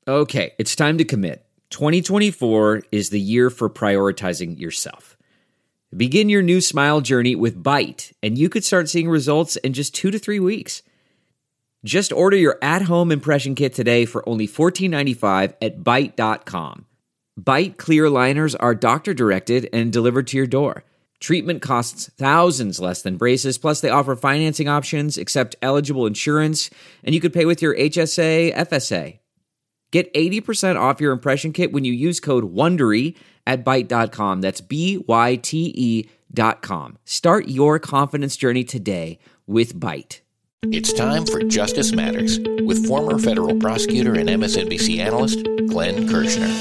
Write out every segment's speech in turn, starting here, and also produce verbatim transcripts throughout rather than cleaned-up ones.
Okay, it's time to commit. twenty twenty-four is the year for prioritizing yourself. Begin your new smile journey with Byte, and you could start seeing results in just two to three weeks. Just order your at-home impression kit today for only fourteen ninety-five at byte dot com. Byte clear aligners are doctor-directed and delivered to your door. Treatment costs thousands less than braces, plus they offer financing options, accept eligible insurance, and you could pay with your H S A, F S A. Get eighty percent off your impression kit when you use code WONDERY at byte dot com. That's B Y T E dot com. Start your confidence journey today with Byte. It's time for Justice Matters with former federal prosecutor and M S N B C analyst Glenn Kirshner.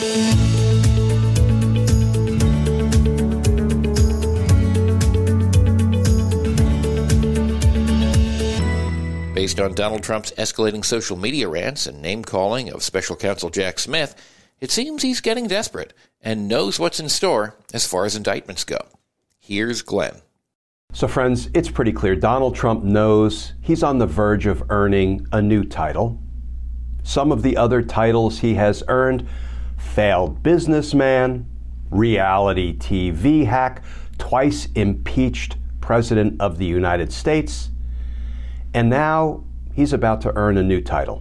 Based on Donald Trump's escalating social media rants and name-calling of special counsel Jack Smith, it seems he's getting desperate and knows what's in store as far as indictments go. Here's Glenn. So friends, it's pretty clear Donald Trump knows he's on the verge of earning a new title. Some of the other titles he has earned: failed businessman, reality T V hack, twice impeached president of the United States, and now he's about to earn a new title: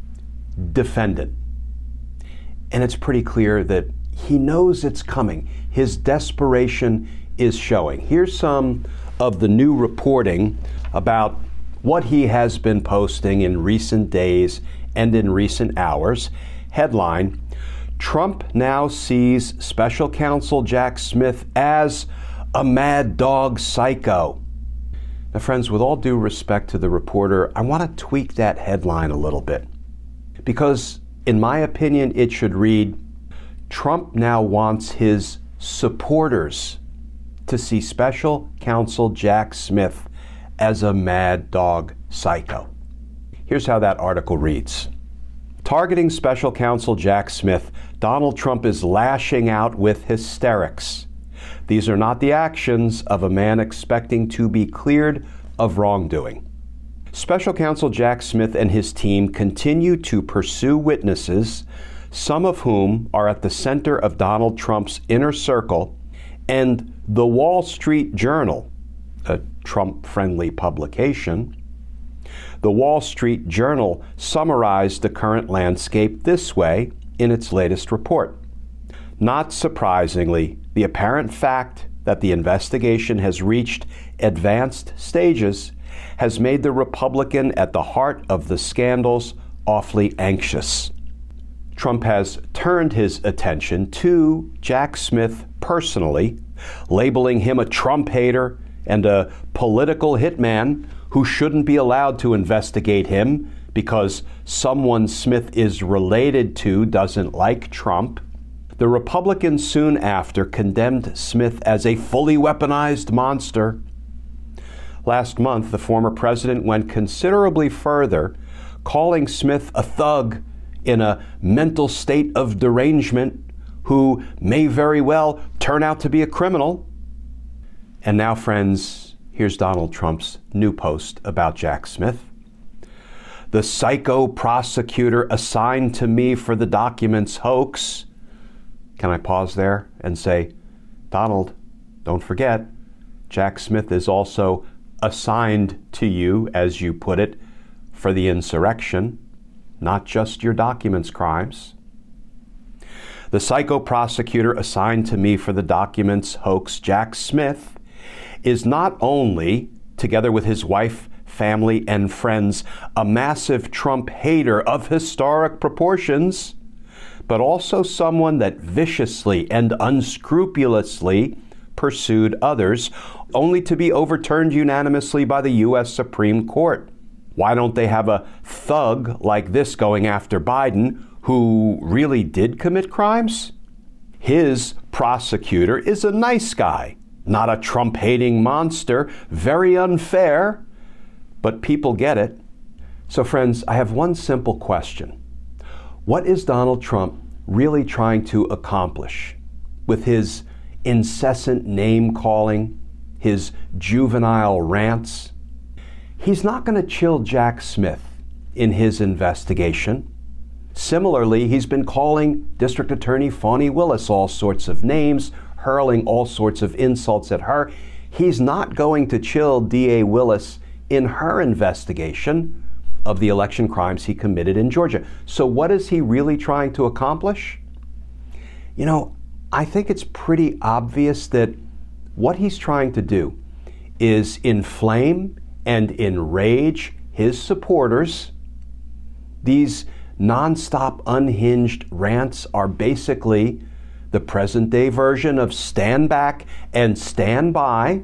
defendant. And it's pretty clear that he knows it's coming. His desperation is showing. Here's some of the new reporting about what he has been posting in recent days and in recent hours. Headline: Trump now sees special counsel Jack Smith as a mad dog psycho. Now, friends, with all due respect to the reporter, I want to tweak that headline a little bit, because in my opinion, it should read, Trump now wants his supporters to see special counsel Jack Smith as a mad dog psycho. Here's how that article reads. Targeting special counsel Jack Smith, Donald Trump is lashing out with hysterics. These are not the actions of a man expecting to be cleared of wrongdoing. Special counsel Jack Smith and his team continue to pursue witnesses, some of whom are at the center of Donald Trump's inner circle, and the Wall Street Journal, a Trump-friendly publication. The Wall Street Journal summarized the current landscape this way in its latest report. Not surprisingly, the apparent fact that the investigation has reached advanced stages has made the Republican at the heart of the scandals awfully anxious. Trump has turned his attention to Jack Smith personally, labeling him a Trump hater and a political hitman who shouldn't be allowed to investigate him because someone Smith is related to doesn't like Trump. The Republicans soon after condemned Smith as a fully weaponized monster. Last month, the former president went considerably further, calling Smith a thug in a mental state of derangement who may very well turn out to be a criminal. And now, friends, here's Donald Trump's new post about Jack Smith. The psycho prosecutor assigned to me for the documents hoax. Can I pause there and say, Donald, don't forget, Jack Smith is also assigned to you, as you put it, for the insurrection, not just your documents crimes. The psycho prosecutor assigned to me for the documents hoax, Jack Smith, is not only, together with his wife, family, and friends, a massive Trump hater of historic proportions, but also someone that viciously and unscrupulously pursued others, only to be overturned unanimously by the U S Supreme Court. Why don't they have a thug like this going after Biden, who really did commit crimes? His prosecutor is a nice guy, not a Trump-hating monster. Very unfair, but people get it. So friends, I have one simple question. What is Donald Trump really trying to accomplish with his incessant name-calling, his juvenile rants? He's not going to chill Jack Smith in his investigation. Similarly, he's been calling District Attorney Fani Willis all sorts of names, hurling all sorts of insults at her. He's not going to chill D A Willis in her investigation of the election crimes he committed in Georgia. So what is he really trying to accomplish? You know, I think it's pretty obvious that what he's trying to do is inflame and enrage his supporters. These nonstop unhinged rants are basically the present-day version of stand back and stand by.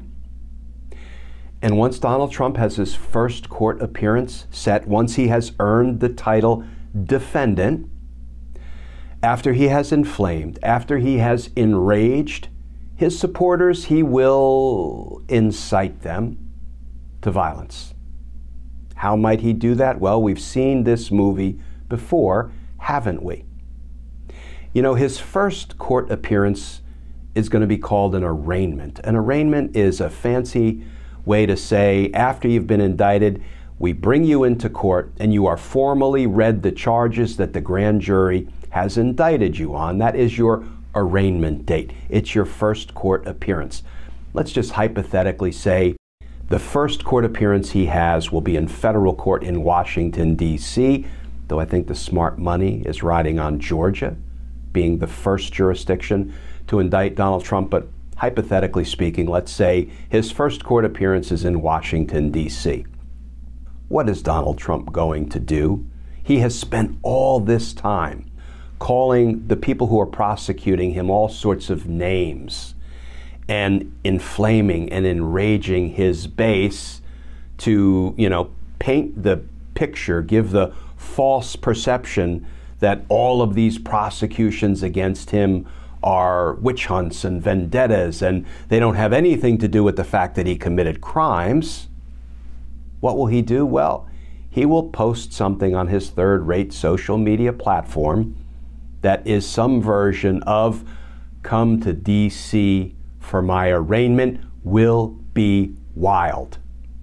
And once Donald Trump has his first court appearance set, once he has earned the title defendant, after he has inflamed, after he has enraged his supporters, he will incite them to violence. How might he do that? Well, we've seen this movie before, haven't we? You know, his first court appearance is going to be called an arraignment. An arraignment is a fancy way to say, after you've been indicted, we bring you into court and you are formally read the charges that the grand jury has indicted you on. That is your arraignment date. It's your first court appearance. Let's just hypothetically say the first court appearance he has will be in federal court in Washington, D C, though I think the smart money is riding on Georgia being the first jurisdiction to indict Donald Trump. But hypothetically speaking, let's say his first court appearance is in Washington, D C. What is Donald Trump going to do? He has spent all this time calling the people who are prosecuting him all sorts of names and inflaming and enraging his base to, you know, paint the picture, give the false perception that all of these prosecutions against him are witch hunts and vendettas and they don't have anything to do with the fact that he committed crimes. What will he do? Well, he will post something on his third-rate social media platform that is some version of, come to D C for my arraignment, will be wild.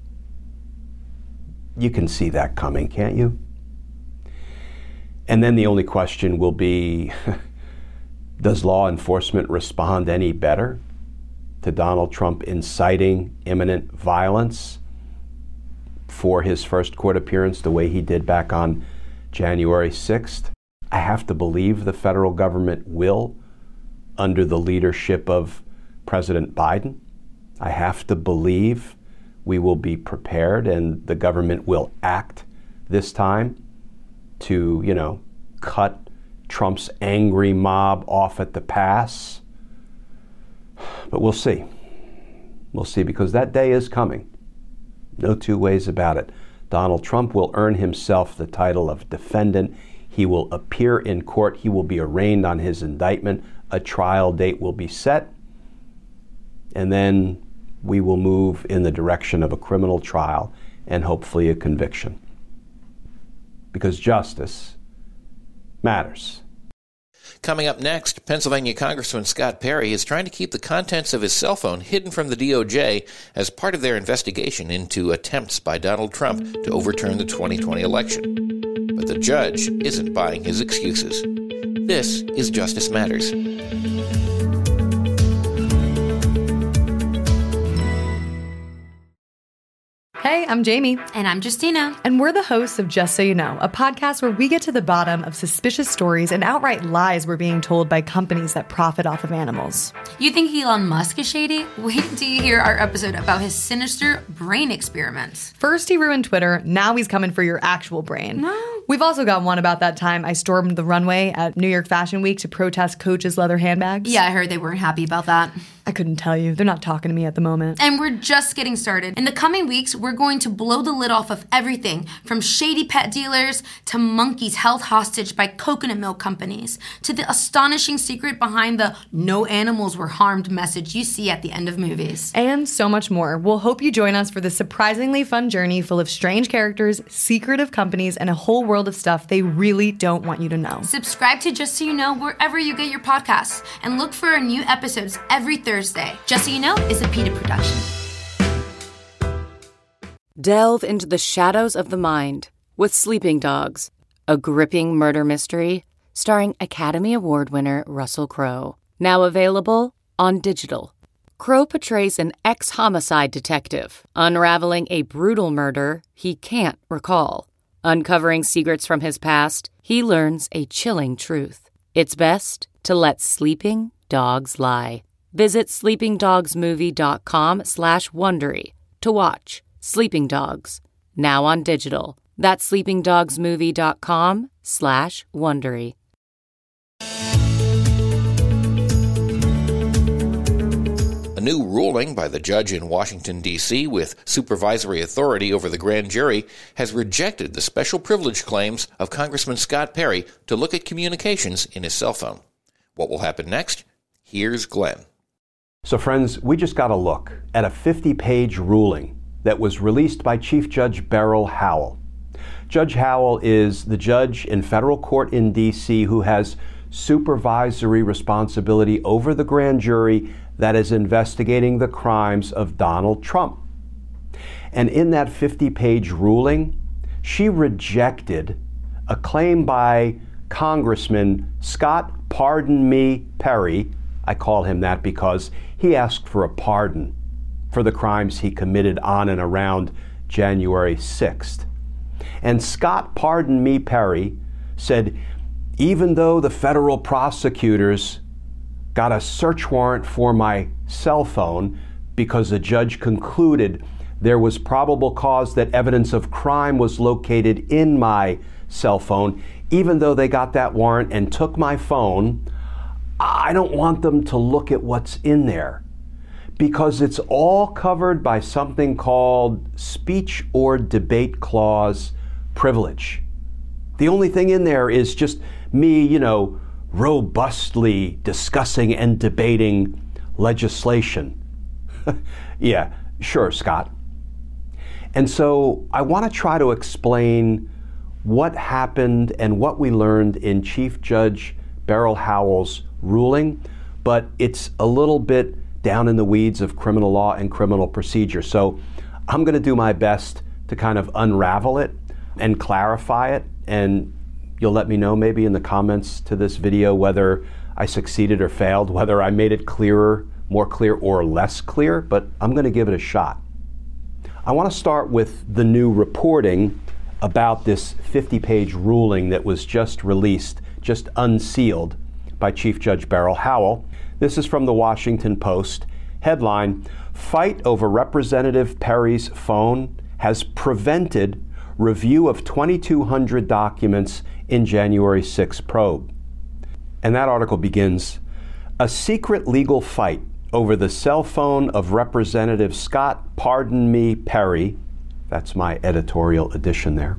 You can see that coming, can't you? And then the only question will be, does law enforcement respond any better to Donald Trump inciting imminent violence for his first court appearance the way he did back on January sixth? I have to believe the federal government will, under the leadership of President Biden. I have to believe we will be prepared and the government will act this time to, you know, cut Trump's angry mob off at the pass. But we'll see. We'll see, because that day is coming. No two ways about it. Donald Trump will earn himself the title of defendant. He will appear in court. He will be arraigned on his indictment. A trial date will be set. And then we will move in the direction of a criminal trial and hopefully a conviction. Because justice matters. Coming up next, Pennsylvania Congressman Scott Perry is trying to keep the contents of his cell phone hidden from the D O J as part of their investigation into attempts by Donald Trump to overturn the twenty twenty election. But the judge isn't buying his excuses. This is Justice Matters. Hey, I'm Jamie. And I'm Justina. And we're the hosts of Just So You Know, a podcast where we get to the bottom of suspicious stories and outright lies we're being told by companies that profit off of animals. You think Elon Musk is shady? Wait until you hear our episode about his sinister brain experiments. First he ruined Twitter, now he's coming for your actual brain. No. We've also got one about that time I stormed the runway at New York Fashion Week to protest Coach's leather handbags. Yeah, I heard they weren't happy about that. I couldn't tell you. They're not talking to me at the moment. And we're just getting started. In the coming weeks, we're going to blow the lid off of everything from shady pet dealers to monkeys held hostage by coconut milk companies to the astonishing secret behind the no animals were harmed message you see at the end of movies. And so much more. We'll hope you join us for this surprisingly fun journey full of strange characters, secretive companies, and a whole world of stuff they really don't want you to know. Subscribe to Just So You Know wherever you get your podcasts and look for our new episodes every Thursday. Just So You Know is a PETA production. Delve into the shadows of the mind with Sleeping Dogs, a gripping murder mystery starring Academy Award winner Russell Crowe. Now available on digital. Crowe portrays an ex-homicide detective unraveling a brutal murder he can't recall. Uncovering secrets from his past, he learns a chilling truth. It's best to let sleeping dogs lie. Visit sleepingdogsmovie.com slash Wondery to watch Sleeping Dogs, now on digital. That's sleepingdogsmovie.com slash Wondery. A new ruling by the judge in Washington, D C with supervisory authority over the grand jury has rejected the special privilege claims of Congressman Scott Perry to look at communications in his cell phone. What will happen next? Here's Glenn. So friends, we just got a look at a fifty-page ruling that was released by Chief Judge Beryl Howell. Judge Howell is the judge in federal court in D C who has supervisory responsibility over the grand jury that is investigating the crimes of Donald Trump. And in that fifty-page ruling, she rejected a claim by Congressman Scott Pardon Me Perry. I call him that because he asked for a pardon for the crimes he committed on and around January sixth. And Scott Pardon Me Perry said, even though the federal prosecutors got a search warrant for my cell phone because the judge concluded there was probable cause that evidence of crime was located in my cell phone, even though they got that warrant and took my phone, I don't want them to look at what's in there because it's all covered by something called speech or debate clause privilege. The only thing in there is just me, you know, robustly discussing and debating legislation. Yeah, sure, Scott. And so I want to try to explain what happened and what we learned in Chief Judge Beryl Howell's ruling, but it's a little bit down in the weeds of criminal law and criminal procedure. So I'm going to do my best to kind of unravel it and clarify it, and you'll let me know maybe in the comments to this video whether I succeeded or failed, whether I made it clearer, more clear, or less clear, but I'm going to give it a shot. I want to start with the new reporting about this fifty-page ruling that was just released, just unsealed by Chief Judge Beryl Howell. This is from the Washington Post. Headline, Fight over Representative Perry's phone has prevented review of twenty-two hundred documents in January sixth probe. And that article begins, a secret legal fight over the cell phone of Representative Scott Pardon Me Perry, that's my editorial addition there,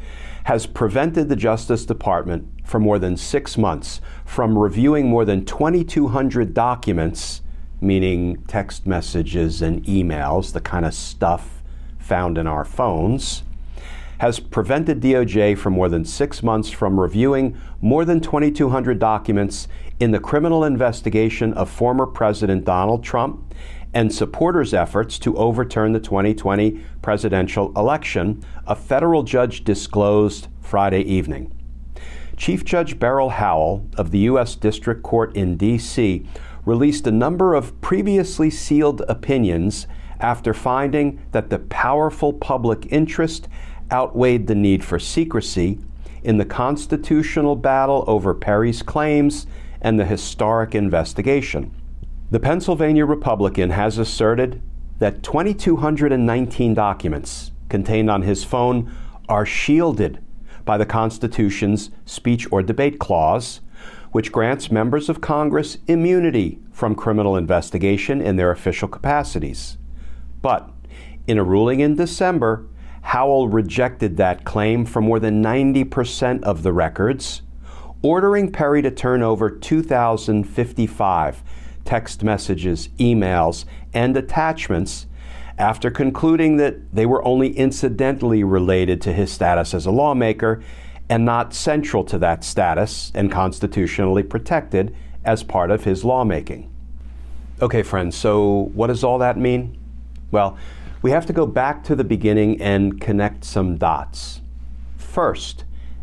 has prevented the Justice Department for more than six months from reviewing more than twenty-two hundred documents, meaning text messages and emails, the kind of stuff found in our phones, has prevented D O J for more than six months from reviewing more than twenty-two hundred documents in the criminal investigation of former President Donald Trump and supporters' efforts to overturn the twenty twenty presidential election, a federal judge disclosed Friday evening. Chief Judge Beryl Howell of the U S District Court in D C released a number of previously sealed opinions after finding that the powerful public interest outweighed the need for secrecy in the constitutional battle over Perry's claims and the historic investigation. The Pennsylvania Republican has asserted that twenty-two hundred nineteen documents contained on his phone are shielded by the Constitution's speech or debate clause, which grants members of Congress immunity from criminal investigation in their official capacities. But in a ruling in December, Howell rejected that claim for more than ninety percent of the records, ordering Perry to turn over two thousand fifty-five text messages, emails, and attachments after concluding that they were only incidentally related to his status as a lawmaker and not central to that status and constitutionally protected as part of his lawmaking. Okay, friends, so what does all that mean? Well, we have to go back to the beginning and connect some dots. First,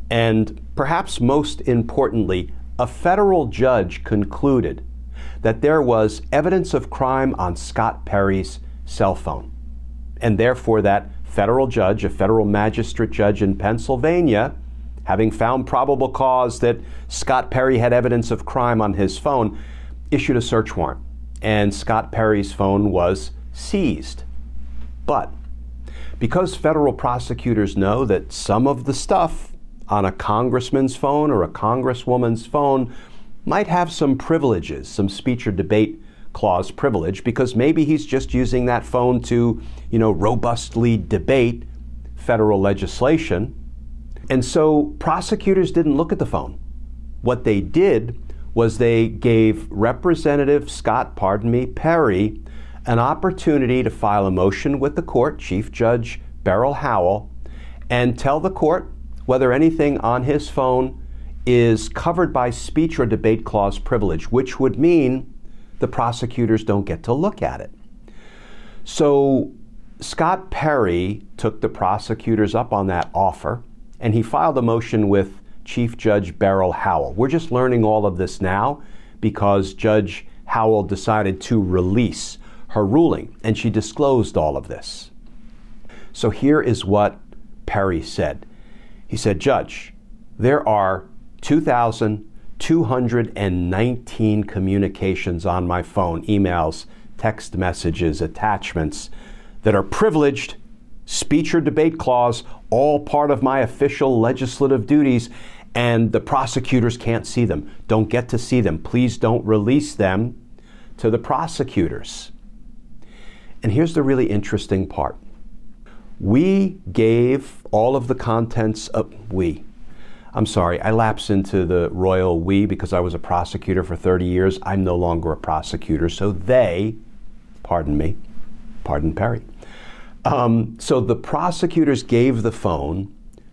And perhaps most importantly, a federal judge concluded that there was evidence of crime on Scott Perry's cell phone. And therefore that federal judge, a federal magistrate judge in Pennsylvania, having found probable cause that Scott Perry had evidence of crime on his phone, issued a search warrant. And Scott Perry's phone was seized. But because federal prosecutors know that some of the stuff on a congressman's phone or a congresswoman's phone might have some privileges, some speech or debate clause privilege, because maybe he's just using that phone to, you know, robustly debate federal legislation. And so prosecutors didn't look at the phone. What they did was they gave Representative Scott, pardon me, Perry, an opportunity to file a motion with the court, Chief Judge Beryl Howell, and tell the court whether anything on his phone is covered by speech or debate clause privilege, which would mean the prosecutors don't get to look at it. So Scott Perry took the prosecutors up on that offer, and he filed a motion with Chief Judge Beryl Howell. We're just learning all of this now because Judge Howell decided to release her ruling, and she disclosed all of this. So here is what Perry said. He said, Judge, there are two thousand two hundred nineteen communications on my phone, emails, text messages, attachments, that are privileged, speech or debate clause, all part of my official legislative duties, and the prosecutors can't see them, don't get to see them. Please don't release them to the prosecutors. And here's the really interesting part. We gave all of the contents of, we, I'm sorry, I lapse into the royal we because I was a prosecutor for thirty years. I'm no longer a prosecutor, so they, pardon me, pardon Perry. Um, so the prosecutors gave the phone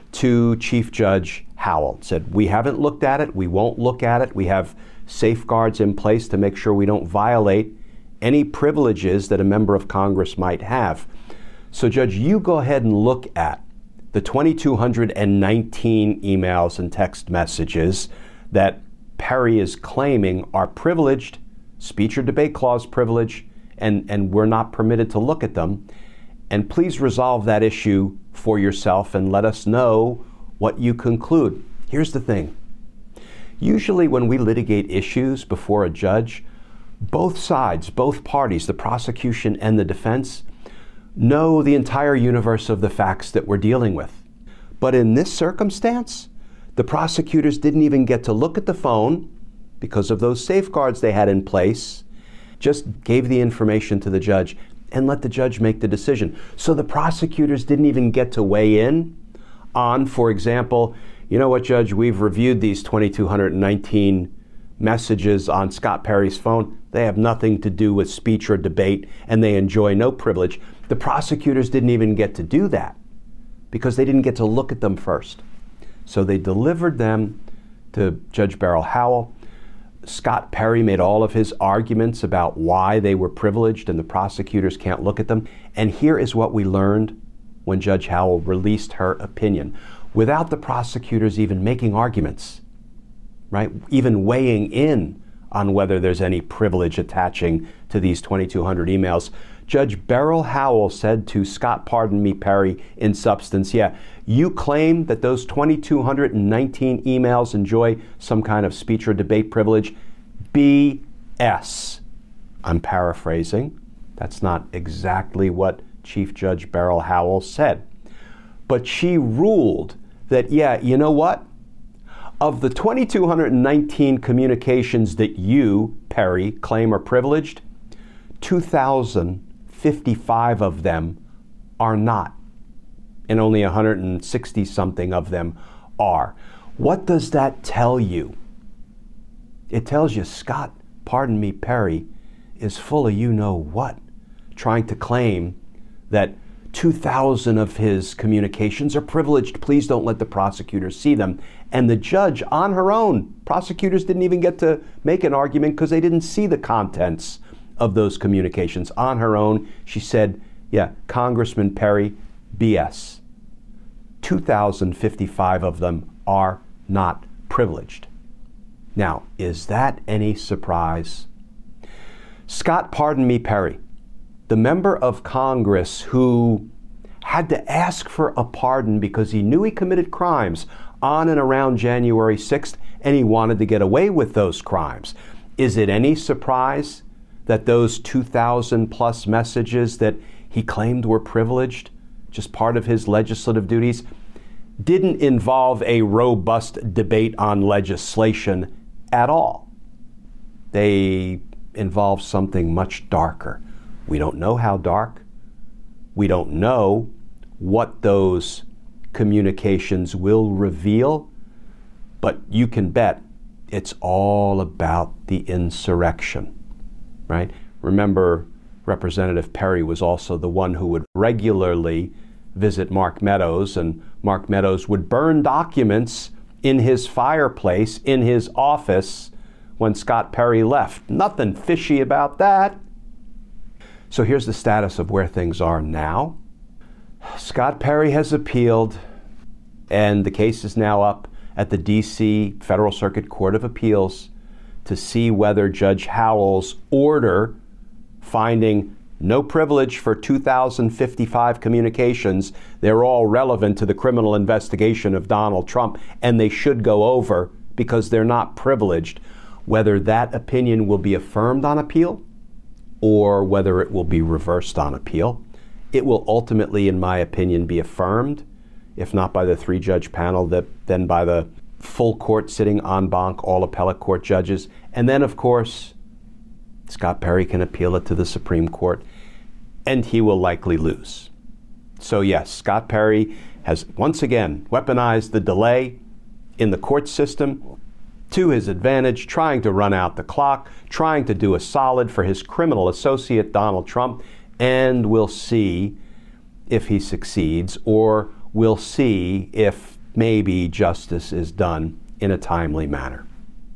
to Chief Judge Howell, said, we haven't looked at it, we won't look at it, we have safeguards in place to make sure we don't violate any privileges that a member of Congress might have. So Judge, you go ahead and look at the two thousand two hundred nineteen emails and text messages that Perry is claiming are privileged, speech or debate clause privilege, and, and we're not permitted to look at them. And please resolve that issue for yourself and let us know what you conclude. Here's the thing. Usually when we litigate issues before a judge, both sides, both parties, the prosecution and the defense, know the entire universe of the facts that we're dealing with. But in this circumstance, the prosecutors didn't even get to look at the phone because of those safeguards they had in place, just gave the information to the judge and let the judge make the decision. So the prosecutors didn't even get to weigh in on, for example, you know what, Judge, we've reviewed these two thousand two hundred nineteen messages on Scott Perry's phone. They have nothing to do with speech or debate, and they enjoy no privilege. The prosecutors didn't even get to do that because they didn't get to look at them first. So they delivered them to Judge Beryl Howell. Scott Perry made all of his arguments about why they were privileged and the prosecutors can't look at them. And here is what we learned when Judge Howell released her opinion. Without the prosecutors even making arguments, right? Even weighing in on whether there's any privilege attaching to these two thousand two hundred emails, Judge Beryl Howell said to Scott, pardon me, Perry, in substance, yeah, you claim that those two thousand two hundred nineteen emails enjoy some kind of speech or debate privilege. B S. I'm paraphrasing. That's not exactly what Chief Judge Beryl Howell said. But she ruled that, yeah, you know what? Of the two thousand two hundred nineteen communications that you, Perry, claim are privileged, two thousand fifty-five of them are not, and only one hundred sixty something of them are. What does that tell you? It tells you Scott, pardon me, Perry, is full of you know what, trying to claim that two thousand of his communications are privileged. Please don't let the prosecutors see them. And the judge, on her own, prosecutors didn't even get to make an argument because they didn't see the contents of those communications. On her own, she said, yeah, Congressman Perry, B S. two thousand fifty-five of them are not privileged. Now, is that any surprise? Scott Pardon Me Perry, the member of Congress who had to ask for a pardon because he knew he committed crimes on and around January sixth, and he wanted to get away with those crimes. Is it any surprise that those two thousand plus messages that he claimed were privileged, just part of his legislative duties, didn't involve a robust debate on legislation at all? They involve something much darker. We don't know how dark. We don't know what those communications will reveal, but you can bet it's all about the insurrection, right? Remember, Representative Perry was also the one who would regularly visit Mark Meadows, and Mark Meadows would burn documents in his fireplace, in his office, when Scott Perry left. Nothing fishy about that. So here's the status of where things are now. Scott Perry has appealed, and the case is now up at the D C Federal Circuit Court of Appeals to see whether Judge Howell's order finding no privilege for two thousand fifty-five communications, they're all relevant to the criminal investigation of Donald Trump, and they should go over because they're not privileged, whether that opinion will be affirmed on appeal or whether it will be reversed on appeal. It will ultimately, in my opinion, be affirmed, if not by the three-judge panel, that then by the full court sitting en banc, all appellate court judges. And then, of course, Scott Perry can appeal it to the Supreme Court, and he will likely lose. So yes, Scott Perry has once again weaponized the delay in the court system to his advantage, trying to run out the clock, trying to do a solid for his criminal associate, Donald Trump, and we'll see if he succeeds, or we'll see if maybe justice is done in a timely manner.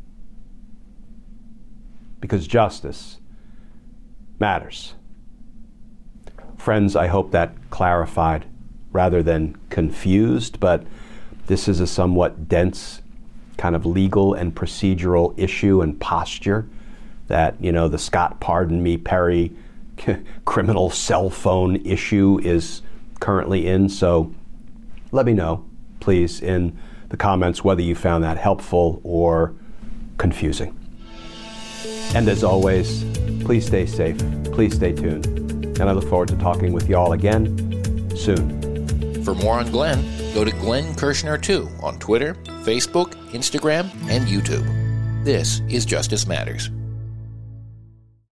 Because justice matters. Friends, I hope that clarified rather than confused, but this is a somewhat dense kind of legal and procedural issue and posture that, you know, the Scott Pardon Me Perry criminal cell phone issue is currently in. So let me know, please, in the comments whether you found that helpful or confusing. And as always, please stay safe, please stay tuned, and I look forward to talking with y'all again soon. For more on Glenn, go to Glenn Kirshner two on Twitter, Facebook, Instagram, and YouTube. This is Justice Matters.